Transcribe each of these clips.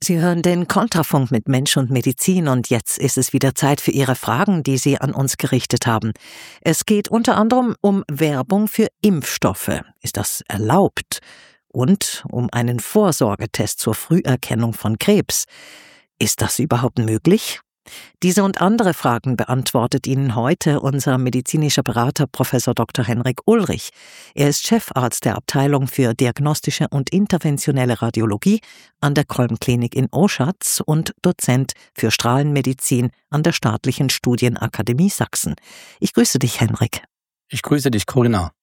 Sie hören den Kontrafunk mit Mensch und Medizin und jetzt ist es wieder Zeit für Ihre Fragen, die Sie an uns gerichtet haben. Es geht unter anderem um Werbung für Impfstoffe. Ist das erlaubt? Und um einen Vorsorgetest zur Früherkennung von Krebs. Ist das überhaupt möglich? Diese und andere Fragen beantwortet Ihnen heute unser medizinischer Berater Prof. Dr. Henrik Ulrich. Er ist Chefarzt der Abteilung für diagnostische und interventionelle Radiologie an der Kolm-Klinik in Oschatz und Dozent für Strahlenmedizin an der Staatlichen Studienakademie Sachsen. Ich grüße dich, Henrik. Ich grüße dich, Corinna.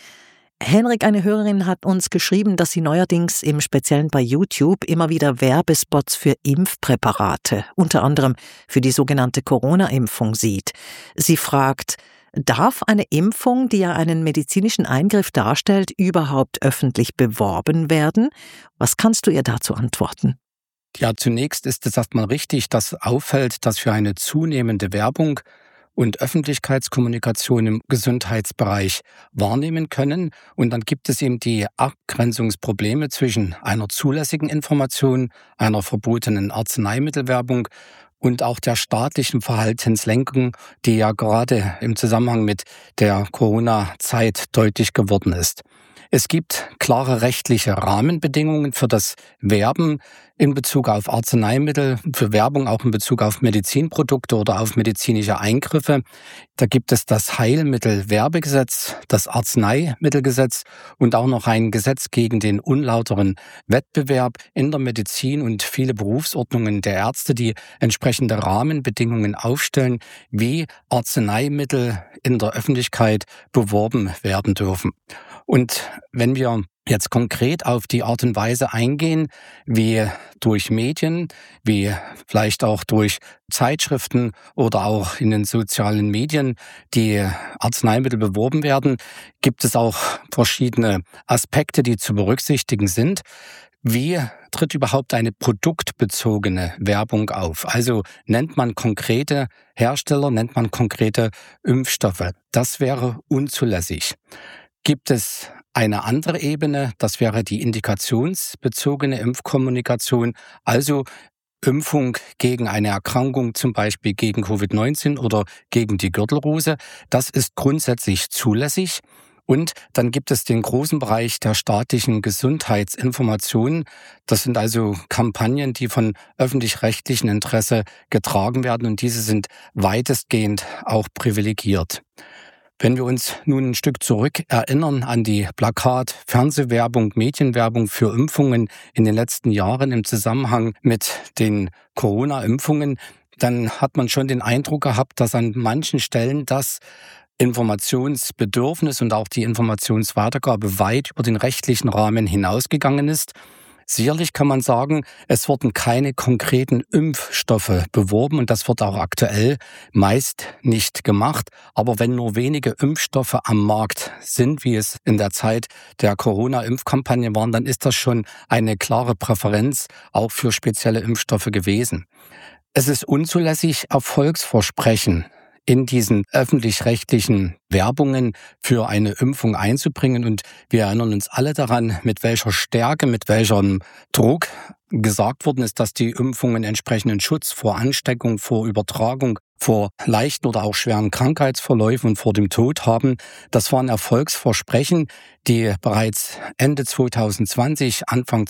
Henrik, eine Hörerin hat uns geschrieben, dass sie neuerdings im Speziellen bei YouTube immer wieder Werbespots für Impfpräparate, unter anderem für die sogenannte Corona-Impfung sieht. Sie fragt, darf eine Impfung, die ja einen medizinischen Eingriff darstellt, überhaupt öffentlich beworben werden? Was kannst du ihr dazu antworten? Ja, zunächst ist es erstmal richtig, dass auffällt, dass wir eine zunehmende Werbung und Öffentlichkeitskommunikation im Gesundheitsbereich wahrnehmen können. Und dann gibt es eben die Abgrenzungsprobleme zwischen einer zulässigen Information, einer verbotenen Arzneimittelwerbung und auch der staatlichen Verhaltenslenkung, die ja gerade im Zusammenhang mit der Corona-Zeit deutlich geworden ist. Es gibt klare rechtliche Rahmenbedingungen für das Werben in Bezug auf Arzneimittel, für Werbung auch in Bezug auf Medizinprodukte oder auf medizinische Eingriffe. Da gibt es das Heilmittelwerbegesetz, das Arzneimittelgesetz und auch noch ein Gesetz gegen den unlauteren Wettbewerb in der Medizin und viele Berufsordnungen der Ärzte, die entsprechende Rahmenbedingungen aufstellen, wie Arzneimittel in der Öffentlichkeit beworben werden dürfen. Und wenn wir jetzt konkret auf die Art und Weise eingehen, wie durch Medien, wie vielleicht auch durch Zeitschriften oder auch in den sozialen Medien die Arzneimittel beworben werden, gibt es auch verschiedene Aspekte, die zu berücksichtigen sind. Wie tritt überhaupt eine produktbezogene Werbung auf? Also nennt man konkrete Hersteller, nennt man konkrete Impfstoffe. Das wäre unzulässig. Gibt es eine andere Ebene, das wäre die indikationsbezogene Impfkommunikation, also Impfung gegen eine Erkrankung, zum Beispiel gegen Covid-19 oder gegen die Gürtelrose. Das ist grundsätzlich zulässig. Und dann gibt es den großen Bereich der staatlichen Gesundheitsinformationen. Das sind also Kampagnen, die von öffentlich-rechtlichem Interesse getragen werden und diese sind weitestgehend auch privilegiert. Wenn wir uns nun ein Stück zurück erinnern an die Plakat-, Fernsehwerbung, Medienwerbung für Impfungen in den letzten Jahren im Zusammenhang mit den Corona-Impfungen, dann hat man schon den Eindruck gehabt, dass an manchen Stellen das Informationsbedürfnis und auch die Informationsweitergabe weit über den rechtlichen Rahmen hinausgegangen ist. Sicherlich kann man sagen, es wurden keine konkreten Impfstoffe beworben und das wird auch aktuell meist nicht gemacht. Aber wenn nur wenige Impfstoffe am Markt sind, wie es in der Zeit der Corona-Impfkampagne waren, dann ist das schon eine klare Präferenz auch für spezielle Impfstoffe gewesen. Es ist unzulässig, Erfolgsversprechen in diesen öffentlich-rechtlichen Werbungen für eine Impfung einzubringen. Und wir erinnern uns alle daran, mit welcher Stärke, mit welchem Druck gesagt worden ist, dass die Impfungen entsprechenden Schutz vor Ansteckung, vor Übertragung, vor leichten oder auch schweren Krankheitsverläufen und vor dem Tod haben. Das waren Erfolgsversprechen, die bereits Ende 2020, Anfang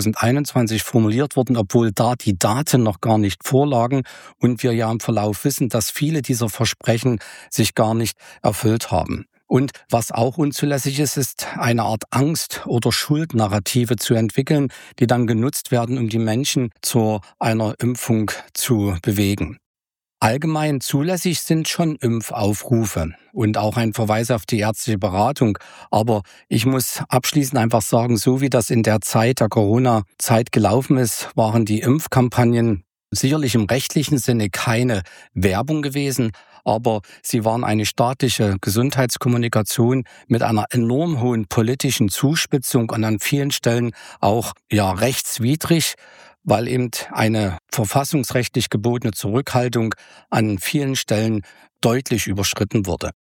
2021 formuliert wurden, obwohl da die Daten noch gar nicht vorlagen und wir ja im Verlauf wissen, dass viele dieser Versprechen sich gar nicht erfüllt haben. Und was auch unzulässig ist, ist eine Art Angst- oder Schuldnarrative zu entwickeln, die dann genutzt werden, um die Menschen zu einer Impfung zu bewegen. Allgemein zulässig sind schon Impfaufrufe und auch ein Verweis auf die ärztliche Beratung. Aber ich muss abschließend einfach sagen, so wie das in der Zeit der Corona-Zeit gelaufen ist, waren die Impfkampagnen sicherlich im rechtlichen Sinne keine Werbung gewesen, aber sie waren eine staatliche Gesundheitskommunikation mit einer enorm hohen politischen Zuspitzung und an vielen Stellen auch rechtswidrig, weil eben eine verfassungsrechtlich gebotene Zurückhaltung an vielen Stellen deutlich überschritten wurde.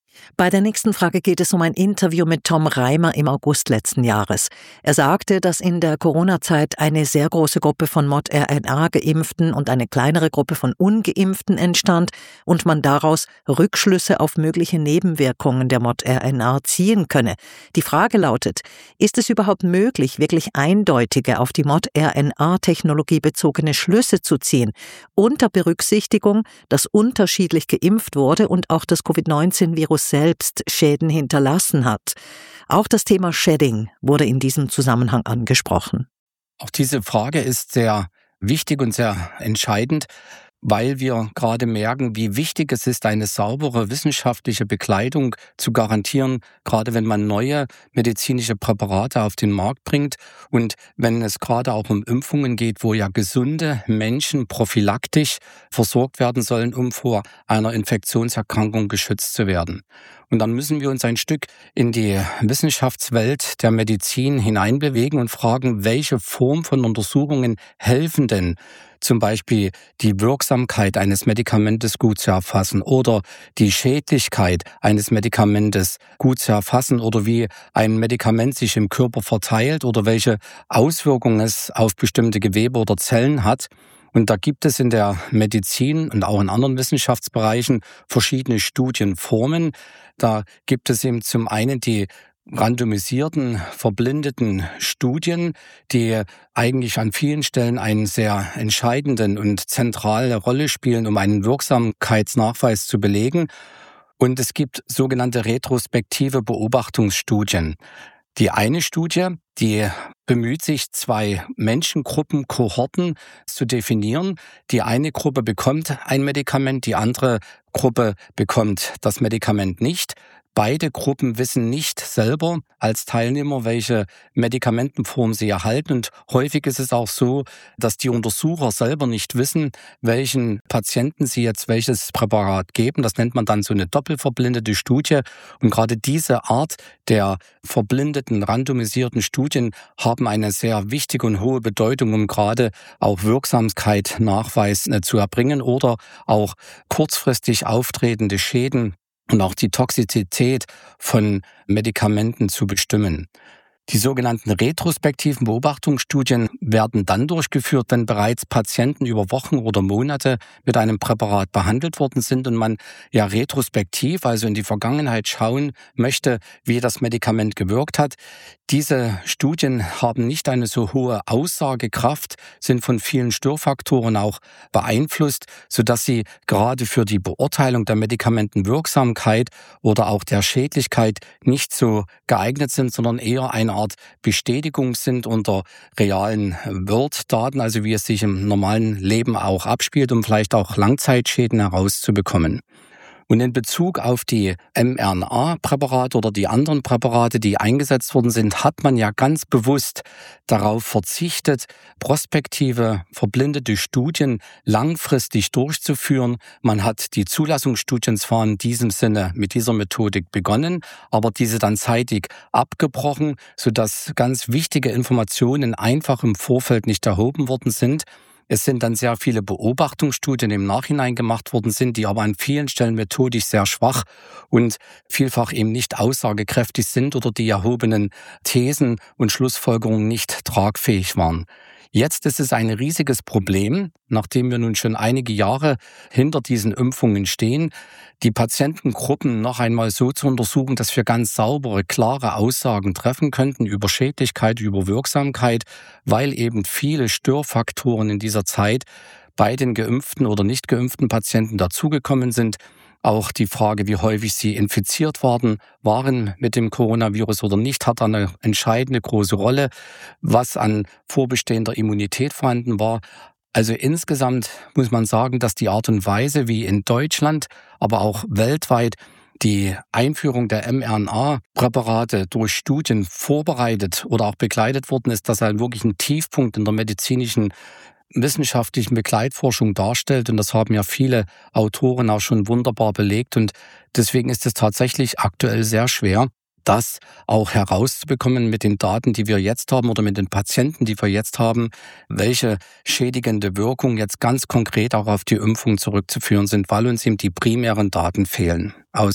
Bei der nächsten Frage geht es um ein Interview mit Tom Reimer im August letzten Jahres. Er sagte, dass in der Corona-Zeit eine sehr große Gruppe von Mod-RNA-Geimpften und eine kleinere Gruppe von Ungeimpften entstand und man daraus Rückschlüsse auf mögliche Nebenwirkungen der Mod-RNA ziehen könne. Die Frage lautet, ist es überhaupt möglich, wirklich eindeutige auf die Mod-RNA-Technologie bezogene Schlüsse zu ziehen, unter Berücksichtigung, dass unterschiedlich geimpft wurde und auch das Covid-19-Virus selbst Schäden hinterlassen hat. Auch das Thema Shedding wurde in diesem Zusammenhang angesprochen. Auch diese Frage ist sehr wichtig und sehr entscheidend, weil wir gerade merken, wie wichtig es ist, eine saubere wissenschaftliche Begleitung zu garantieren, gerade wenn man neue medizinische Präparate auf den Markt bringt und wenn es gerade auch um Impfungen geht, wo ja gesunde Menschen prophylaktisch versorgt werden sollen, um vor einer Infektionserkrankung geschützt zu werden. Und dann müssen wir uns ein Stück in die Wissenschaftswelt der Medizin hineinbewegen und fragen, welche Form von Untersuchungen helfen denn, zum Beispiel die Wirksamkeit eines Medikamentes gut zu erfassen oder die Schädlichkeit eines Medikamentes gut zu erfassen oder wie ein Medikament sich im Körper verteilt oder welche Auswirkungen es auf bestimmte Gewebe oder Zellen hat. Und da gibt es in der Medizin und auch in anderen Wissenschaftsbereichen verschiedene Studienformen. Da gibt es eben zum einen die randomisierten, verblindeten Studien, die eigentlich an vielen Stellen einen sehr entscheidenden und zentrale Rolle spielen, um einen Wirksamkeitsnachweis zu belegen. Und es gibt sogenannte retrospektive Beobachtungsstudien. Die eine Studie, die bemüht sich, 2 Menschengruppen, Kohorten zu definieren. Die eine Gruppe bekommt ein Medikament, die andere Gruppe bekommt das Medikament nicht. Beide Gruppen wissen nicht selber als Teilnehmer, welche Medikamentenform sie erhalten. Und häufig ist es auch so, dass die Untersucher selber nicht wissen, welchen Patienten sie jetzt welches Präparat geben. Das nennt man dann so eine doppelverblindete Studie. Und gerade diese Art der verblindeten, randomisierten Studien haben eine sehr wichtige und hohe Bedeutung, um gerade auch Wirksamkeit Nachweis zu erbringen oder auch kurzfristig auftretende Schäden und auch die Toxizität von Medikamenten zu bestimmen. Die sogenannten retrospektiven Beobachtungsstudien werden dann durchgeführt, wenn bereits Patienten über Wochen oder Monate mit einem Präparat behandelt worden sind und man ja retrospektiv, also in die Vergangenheit schauen möchte, wie das Medikament gewirkt hat. Diese Studien haben nicht eine so hohe Aussagekraft, sind von vielen Störfaktoren auch beeinflusst, sodass sie gerade für die Beurteilung der Medikamentenwirksamkeit oder auch der Schädlichkeit nicht so geeignet sind, sondern eher eine Art Bestätigung sind unter realen World-Daten, also wie es sich im normalen Leben auch abspielt, um vielleicht auch Langzeitschäden herauszubekommen. Und in Bezug auf die mRNA-Präparate oder die anderen Präparate, die eingesetzt worden sind, hat man ja ganz bewusst darauf verzichtet, prospektive, verblindete Studien langfristig durchzuführen. Man hat die Zulassungsstudien zwar in diesem Sinne mit dieser Methodik begonnen, aber diese dann zeitig abgebrochen, sodass ganz wichtige Informationen einfach im Vorfeld nicht erhoben worden sind. Es sind dann sehr viele Beobachtungsstudien im Nachhinein gemacht worden sind, die aber an vielen Stellen methodisch sehr schwach und vielfach eben nicht aussagekräftig sind oder die erhobenen Thesen und Schlussfolgerungen nicht tragfähig waren. Jetzt ist es ein riesiges Problem, nachdem wir nun schon einige Jahre hinter diesen Impfungen stehen, die Patientengruppen noch einmal so zu untersuchen, dass wir ganz saubere, klare Aussagen treffen könnten über Schädlichkeit, über Wirksamkeit, weil eben viele Störfaktoren in dieser Zeit bei den geimpften oder nicht geimpften Patienten dazugekommen sind. Auch die Frage, wie häufig sie infiziert waren mit dem Coronavirus oder nicht, hat eine entscheidende große Rolle, was an vorbestehender Immunität vorhanden war. Also insgesamt muss man sagen, dass die Art und Weise, wie in Deutschland, aber auch weltweit die Einführung der mRNA-Präparate durch Studien vorbereitet oder auch begleitet worden ist, dass er wirklich ein Tiefpunkt in der medizinischen wissenschaftlichen Begleitforschung darstellt. Und das haben ja viele Autoren auch schon wunderbar belegt. Und deswegen ist es tatsächlich aktuell sehr schwer, das auch herauszubekommen mit den Daten, die wir jetzt haben oder mit den Patienten, die wir jetzt haben, welche schädigende Wirkung jetzt ganz konkret auch auf die Impfung zurückzuführen sind, weil uns eben die primären Daten fehlen. Aus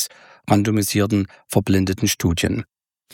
randomisierten, verblindeten Studien.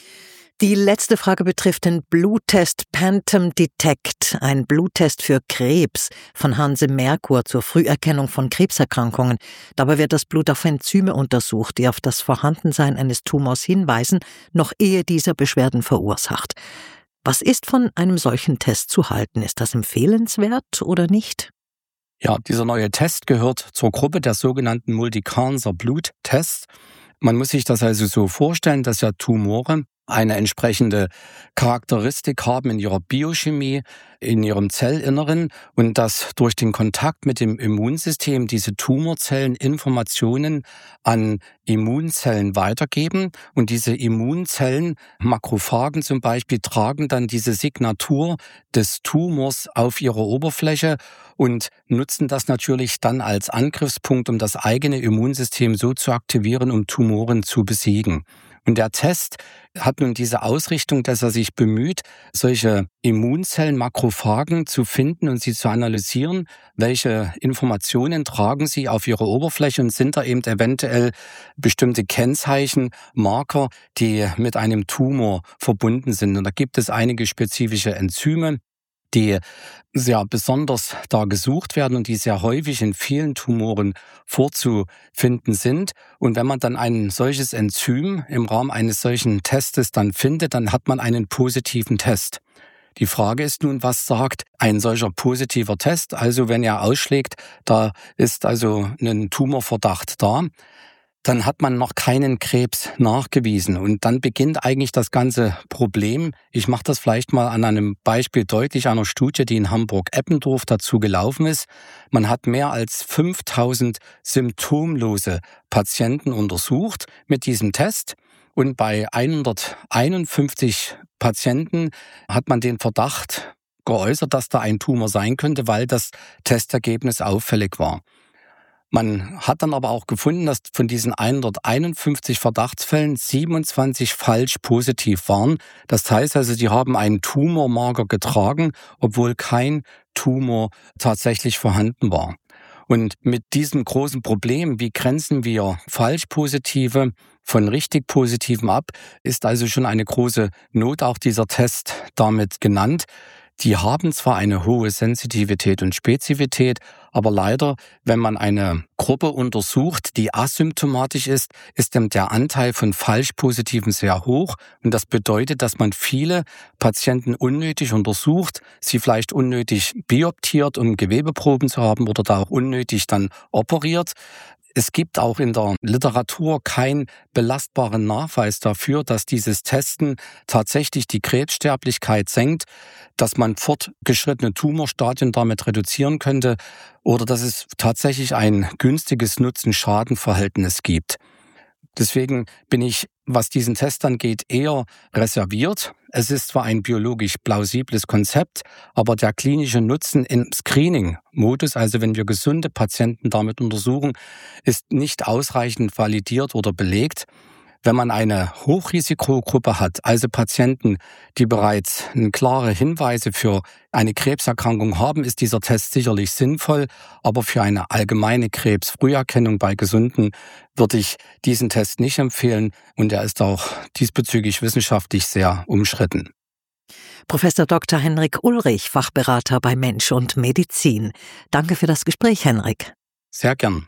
Die letzte Frage betrifft den Bluttest Phantom Detect, ein Bluttest für Krebs von Hanse Merkur zur Früherkennung von Krebserkrankungen. Dabei wird das Blut auf Enzyme untersucht, die auf das Vorhandensein eines Tumors hinweisen, noch ehe dieser Beschwerden verursacht. Was ist von einem solchen Test zu halten? Ist das empfehlenswert oder nicht? Ja, dieser neue Test gehört zur Gruppe der sogenannten Multi-Cancer-Bluttests. Man muss sich das also so vorstellen, dass ja Tumore eine entsprechende Charakteristik haben in ihrer Biochemie, in ihrem Zellinneren und dass durch den Kontakt mit dem Immunsystem diese Tumorzellen Informationen an Immunzellen weitergeben und diese Immunzellen, Makrophagen zum Beispiel, tragen dann diese Signatur des Tumors auf ihre Oberfläche und nutzen das natürlich dann als Angriffspunkt, um das eigene Immunsystem so zu aktivieren, um Tumoren zu besiegen. Und der Test hat nun diese Ausrichtung, dass er sich bemüht, solche Immunzellen, Makrophagen zu finden und sie zu analysieren. Welche Informationen tragen sie auf ihre Oberfläche und sind da eben eventuell bestimmte Kennzeichen, Marker, die mit einem Tumor verbunden sind. Und da gibt es einige spezifische Enzyme, die sehr besonders da gesucht werden und die sehr häufig in vielen Tumoren vorzufinden sind. Und wenn man dann ein solches Enzym im Rahmen eines solchen Testes dann findet, dann hat man einen positiven Test. Die Frage ist nun, was sagt ein solcher positiver Test? Also wenn er ausschlägt, da ist also ein Tumorverdacht da, dann hat man noch keinen Krebs nachgewiesen. Und dann beginnt eigentlich das ganze Problem. Ich mache das vielleicht mal an einem Beispiel deutlich, einer Studie, die in Hamburg-Eppendorf dazu gelaufen ist. Man hat mehr als 5000 symptomlose Patienten untersucht mit diesem Test. Und bei 151 Patienten hat man den Verdacht geäußert, dass da ein Tumor sein könnte, weil das Testergebnis auffällig war. Man hat dann aber auch gefunden, dass von diesen 151 Verdachtsfällen 27 falsch positiv waren. Das heißt also, die haben einen Tumormarker getragen, obwohl kein Tumor tatsächlich vorhanden war. Und mit diesem großen Problem, wie grenzen wir Falschpositive von richtig Positiven ab, ist also schon eine große Not auch dieser Test damit genannt. Die haben zwar eine hohe Sensitivität und Spezifität, aber leider, wenn man eine Gruppe untersucht, die asymptomatisch ist der Anteil von Falschpositiven sehr hoch. Und das bedeutet, dass man viele Patienten unnötig untersucht, sie vielleicht unnötig bioptiert, um Gewebeproben zu haben oder da auch unnötig dann operiert. Es gibt auch in der Literatur keinen belastbaren Nachweis dafür, dass dieses Testen tatsächlich die Krebssterblichkeit senkt, dass man fortgeschrittene Tumorstadien damit reduzieren könnte oder dass es tatsächlich ein günstiges Nutzen-Schaden-Verhältnis gibt. Deswegen bin ich, was diesen Test angeht, eher reserviert. Es ist zwar ein biologisch plausibles Konzept, aber der klinische Nutzen im Screening-Modus, also wenn wir gesunde Patienten damit untersuchen, ist nicht ausreichend validiert oder belegt. Wenn man eine Hochrisikogruppe hat, also Patienten, die bereits klare Hinweise für eine Krebserkrankung haben, ist dieser Test sicherlich sinnvoll. Aber für eine allgemeine Krebsfrüherkennung bei Gesunden würde ich diesen Test nicht empfehlen. Und er ist auch diesbezüglich wissenschaftlich sehr umstritten. Professor Dr. Henrik Ulrich, Fachberater bei Mensch und Medizin. Danke für das Gespräch, Henrik. Sehr gern.